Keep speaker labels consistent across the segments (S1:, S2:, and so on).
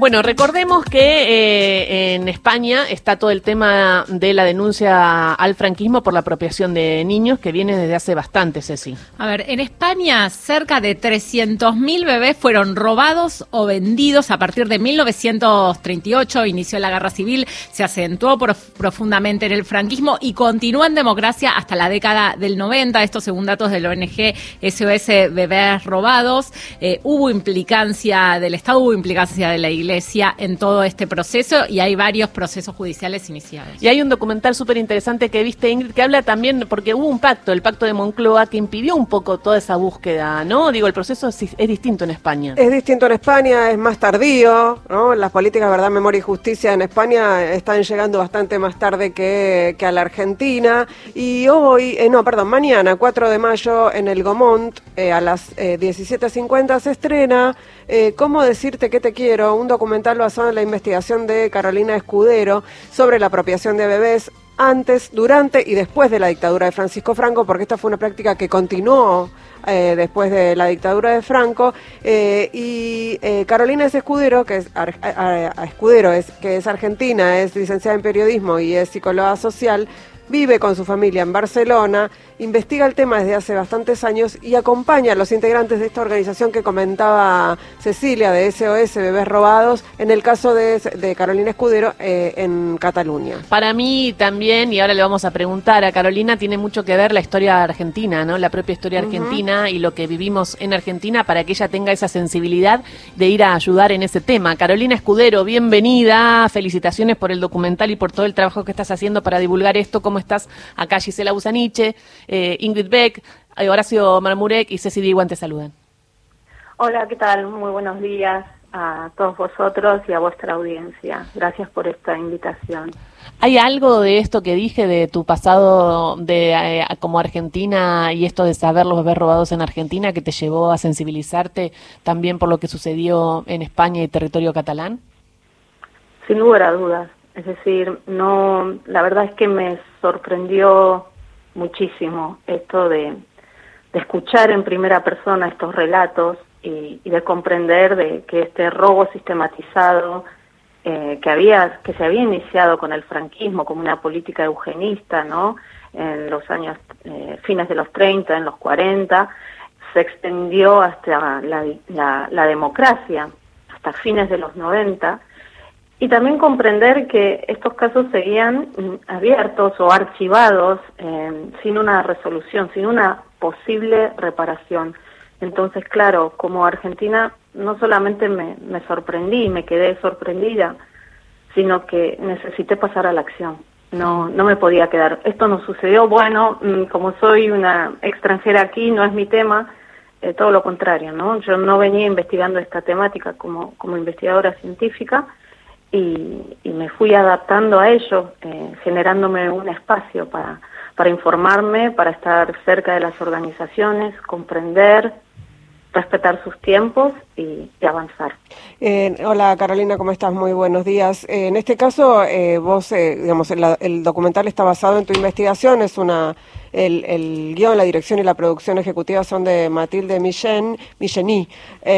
S1: Bueno, recordemos que en España está todo el tema de la denuncia al franquismo por la apropiación de niños, que viene desde hace bastante, Ceci.
S2: A ver, en España cerca de 300.000 bebés fueron robados o vendidos a partir de 1938, inició la Guerra Civil, se acentuó profundamente en el franquismo y continúa en democracia hasta la década del 90, esto según datos del ONG SOS Bebés Robados. Hubo implicancia del Estado, hubo implicancia de la Iglesia en todo este proceso y hay varios procesos judiciales iniciados.
S1: Y hay un documental súper interesante que viste, Ingrid, que habla también, porque hubo un pacto, el pacto de Moncloa, que impidió un poco toda esa búsqueda, ¿no? Digo, el proceso es distinto en España.
S3: Es distinto en España, es más tardío, ¿no? Las políticas Verdad, Memoria y Justicia en España están llegando bastante más tarde que a la Argentina. Y hoy, mañana, 4 de mayo, en el Gaumont, a las 17:50 se estrena ¿Cómo decirte que te quiero? Un documental basado en la investigación de Carolina Escudero sobre la apropiación de bebés antes, durante y después de la dictadura de Francisco Franco, porque esta fue una práctica que continuó después de la dictadura de Franco, Carolina Escudero, que es argentina, es licenciada en periodismo y es psicóloga social, vive con su familia en Barcelona, investiga el tema desde hace bastantes años y acompaña a los integrantes de esta organización que comentaba Cecilia, de SOS Bebés Robados, en el caso de Carolina Escudero en Cataluña.
S1: Para mí también, y ahora le vamos a preguntar a Carolina, tiene mucho que ver la historia argentina, ¿no? La propia historia argentina y lo que vivimos en Argentina para que ella tenga esa sensibilidad de ir a ayudar en ese tema. Carolina Escudero, bienvenida, felicitaciones por el documental y por todo el trabajo que estás haciendo para divulgar esto. ¿Cómo estás? Acá Gisela Busaniche, Ingrid Beck, Horacio Marmurek y Ceci Diguan te saludan.
S4: Hola, ¿qué tal? Muy buenos días a todos vosotros y a vuestra audiencia. Gracias por esta invitación.
S1: ¿Hay algo de esto que dije de tu pasado como argentina y esto de saber los bebés robados en Argentina que te llevó a sensibilizarte también por lo que sucedió en España y territorio catalán?
S4: Sin lugar a dudas. Es decir, la verdad es que me sorprendió muchísimo esto de escuchar en primera persona estos relatos y de comprender de que este robo sistematizado que se había iniciado con el franquismo como una política eugenista, ¿no? En los años fines de los 30, en los 40, se extendió hasta la democracia, hasta fines de los 90. Y también comprender que estos casos seguían abiertos o archivados sin una resolución, sin una posible reparación. Entonces, claro, como argentina no solamente me sorprendí, me quedé sorprendida, sino que necesité pasar a la acción. No me podía quedar. Esto no sucedió, bueno, como soy una extranjera aquí, no es mi tema, todo lo contrario, ¿no? Yo no venía investigando esta temática como investigadora científica, y me fui adaptando a ello, generándome un espacio para informarme, para estar cerca de las organizaciones, comprender, respetar sus tiempos y avanzar.
S3: Hola Carolina, ¿cómo estás? Muy buenos días. En este caso, vos, digamos, el documental está basado en tu investigación, es el guión, la dirección y la producción ejecutiva son de Mathilde Micheny,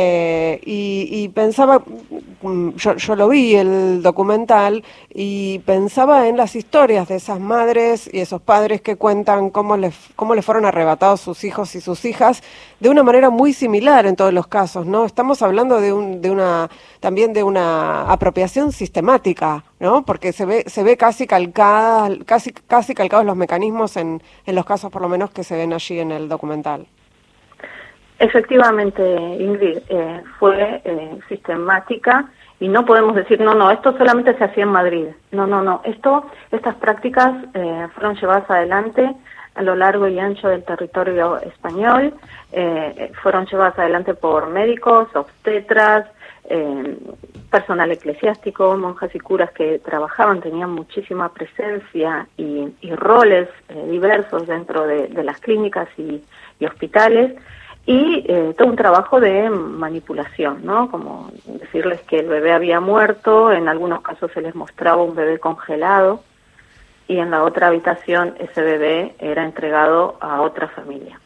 S3: y pensaba, yo lo vi el documental y pensaba en las historias de esas madres y esos padres que cuentan cómo les fueron arrebatados sus hijos y sus hijas de una manera muy similar en todos los casos, ¿no? Estamos hablando también de una apropiación sistemática, ¿no? Porque se ve casi calcados los mecanismos en los casos, por lo menos, que se ven allí en el documental.
S4: Efectivamente, Ingrid, fue sistemática y no podemos decir, no, esto solamente se hacía en Madrid. No, estas prácticas fueron llevadas adelante a lo largo y ancho del territorio español, fueron llevadas adelante por médicos, obstetras, personal eclesiástico, monjas y curas que trabajaban, tenían muchísima presencia y roles diversos dentro de las clínicas y hospitales, y todo un trabajo de manipulación, ¿no? Como decirles que el bebé había muerto, en algunos casos se les mostraba un bebé congelado, y en la otra habitación ese bebé era entregado a otra familia.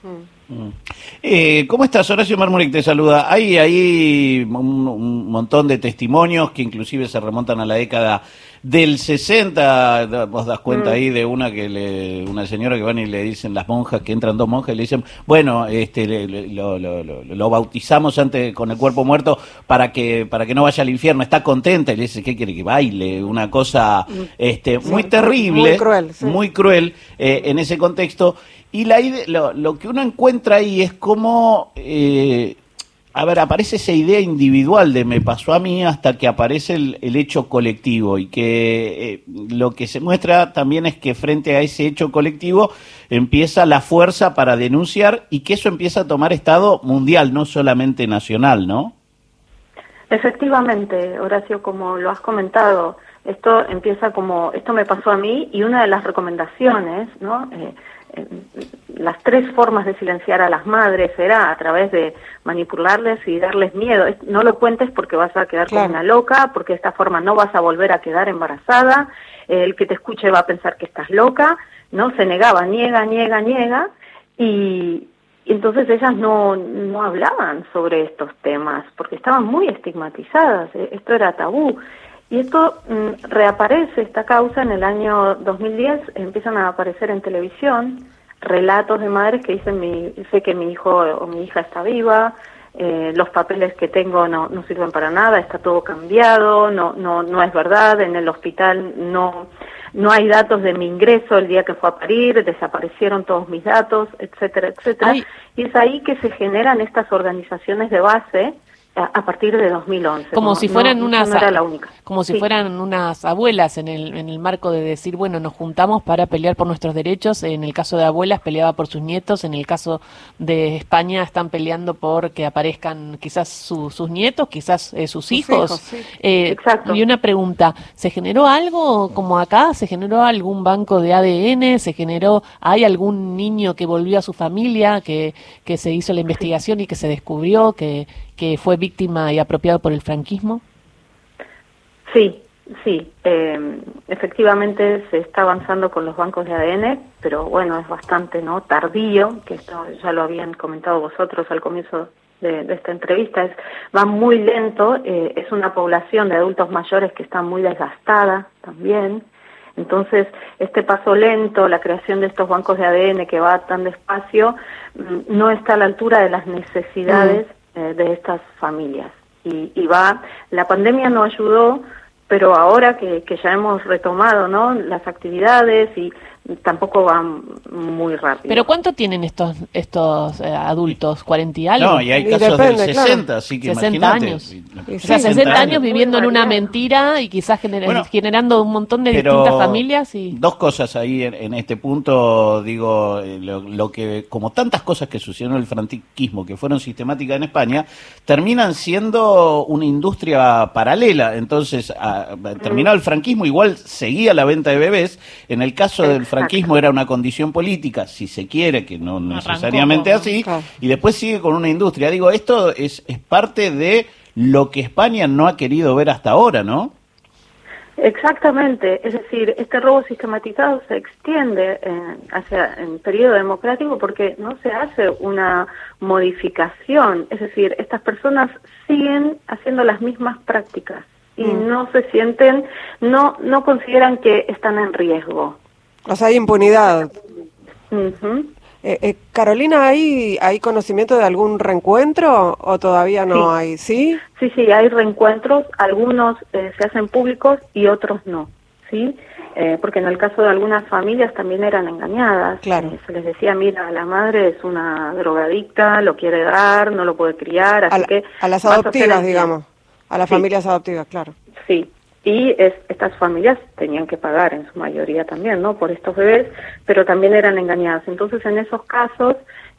S5: ¿Cómo estás? Horacio Marmuric te saluda. Hay ahí un montón de testimonios que inclusive se remontan a la década del 60. Vos das cuenta ahí de una señora que van y le dicen las monjas, que entran dos monjas y le dicen, bueno, lo bautizamos antes con el cuerpo muerto para que no vaya al infierno. Está contenta y le dice, ¿qué quiere que baile? Una cosa muy terrible,
S3: muy cruel, sí.
S5: Muy cruel en ese contexto. Y lo que uno encuentra ahí es como, aparece esa idea individual de me pasó a mí hasta que aparece el hecho colectivo, y que lo que se muestra también es que frente a ese hecho colectivo empieza la fuerza para denunciar, y que eso empieza a tomar estado mundial, no solamente nacional, ¿no?
S4: Efectivamente, Horacio, como lo has comentado, esto empieza como, esto me pasó a mí, y una de las recomendaciones, ¿no?, las 3 formas de silenciar a las madres era a través de manipularles y darles miedo. No lo cuentes porque vas a quedar como una loca, porque de esta forma no vas a volver a quedar embarazada, el que te escuche va a pensar que estás loca, ¿no? Se negaba, niega, y entonces ellas no hablaban sobre estos temas porque estaban muy estigmatizadas, esto era tabú. Y esto reaparece, esta causa, en el año 2010, empiezan a aparecer en televisión relatos de madres que dicen, sé que mi hijo o mi hija está viva, los papeles que tengo no sirven para nada, está todo cambiado, no es verdad, en el hospital no hay datos de mi ingreso el día que fue a parir, desaparecieron todos mis datos, etcétera, etcétera.
S1: Ay.
S4: Y es ahí que se generan estas organizaciones de base a partir de 2011.
S1: Como si fueran
S4: no era la única.
S1: Como si fueran unas abuelas en el marco de decir, bueno, nos juntamos para pelear por nuestros derechos. En el caso de abuelas peleaba por sus nietos, en el caso de España están peleando por que aparezcan quizás sus nietos, quizás sus hijos.
S4: Sí. Exacto.
S1: Y una pregunta, ¿se generó algo como acá? ¿Se generó algún banco de ADN? ¿Hay algún niño que volvió a su familia, que se hizo la investigación y que se descubrió que fue víctima y apropiado por el franquismo?
S4: Sí. Efectivamente se está avanzando con los bancos de ADN, pero bueno, es bastante tardío, que esto ya lo habían comentado vosotros al comienzo de esta entrevista, va muy lento, es una población de adultos mayores que está muy desgastada también. Entonces, este paso lento, la creación de estos bancos de ADN que va tan despacio, no está a la altura de las necesidades de estas familias. Y la pandemia no ayudó, pero ahora que ya hemos retomado, ¿no?, las actividades, y tampoco van muy rápido.
S1: ¿Pero cuánto tienen estos adultos? ¿40 y algo?
S5: No, y hay casos de 60, así que
S1: 60
S5: imagínate.
S1: años. O sea, 60 años viviendo en una mentira y quizás generando un montón de distintas familias.
S5: Dos cosas ahí en este punto, digo, lo que, como tantas cosas que sucedieron en el franquismo, que fueron sistemáticas en España, terminan siendo una industria paralela. Entonces, terminado el franquismo, igual seguía la venta de bebés. En el caso del franquismo era una condición política, si se quiere, que no necesariamente así, y después sigue con una industria. Digo, esto es parte de lo que España no ha querido ver hasta ahora, ¿no?
S4: Exactamente, es decir, este robo sistematizado se extiende hacia el periodo democrático porque no se hace una modificación, es decir, estas personas siguen haciendo las mismas prácticas y no se sienten, no consideran que están en riesgo.
S3: O sea, hay impunidad.
S4: Uh-huh.
S3: Carolina, ¿hay conocimiento de algún reencuentro o todavía no hay? ¿Sí?
S4: Sí, hay reencuentros, algunos se hacen públicos y otros no, ¿sí? Porque en el caso de algunas familias también eran engañadas.
S3: Claro.
S4: Se les decía, mira, la madre es una drogadicta, lo quiere dar, no lo puede criar, así que...
S3: A las adoptivas, digamos, a las familias adoptivas, claro.
S4: Sí. Y estas familias tenían que pagar en su mayoría también, ¿no?, por estos bebés, pero también eran engañadas. Entonces, en esos casos,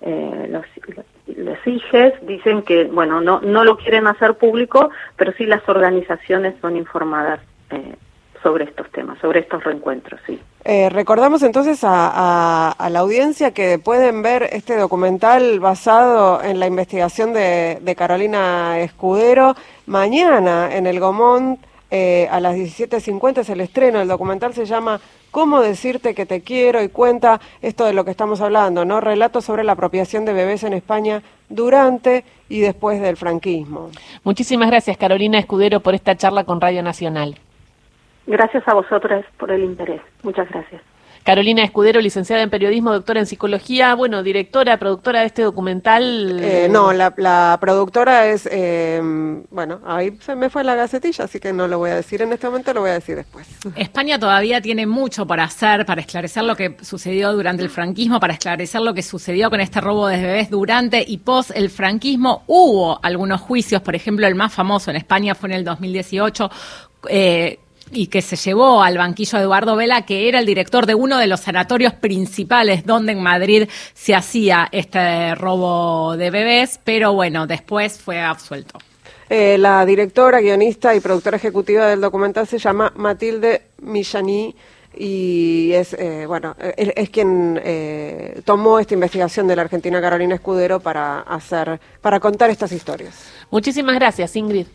S4: los hijes dicen que, bueno, no lo quieren hacer público, pero sí las organizaciones son informadas sobre estos temas, sobre estos reencuentros, sí.
S3: Recordamos entonces a la audiencia que pueden ver este documental basado en la investigación de Carolina Escudero mañana en el Gaumont, a las 17:50 es el estreno. El documental se llama ¿Cómo decirte que te quiero? Y cuenta esto de lo que estamos hablando, ¿no? Relatos sobre la apropiación de bebés en España durante y después del franquismo.
S1: Muchísimas gracias, Carolina Escudero, por esta charla con Radio Nacional.
S4: Gracias a vosotras por el interés. Muchas gracias.
S1: Carolina Escudero, licenciada en periodismo, doctora en psicología, bueno, directora, productora de este documental.
S3: No, la productora es, bueno, ahí se me fue la gacetilla, así que no lo voy a decir en este momento, lo voy a decir después.
S2: España todavía tiene mucho para hacer, para esclarecer lo que sucedió durante el franquismo, para esclarecer lo que sucedió con este robo de bebés durante y post el franquismo. Hubo algunos juicios, por ejemplo, el más famoso en España fue en el 2018, y que se llevó al banquillo a Eduardo Vela, que era el director de uno de los sanatorios principales donde en Madrid se hacía este robo de bebés, pero bueno, después fue absuelto.
S3: La directora, guionista y productora ejecutiva del documental se llama Matilde Millani y es quien tomó esta investigación de la argentina Carolina Escudero para contar estas historias.
S1: Muchísimas gracias, Ingrid.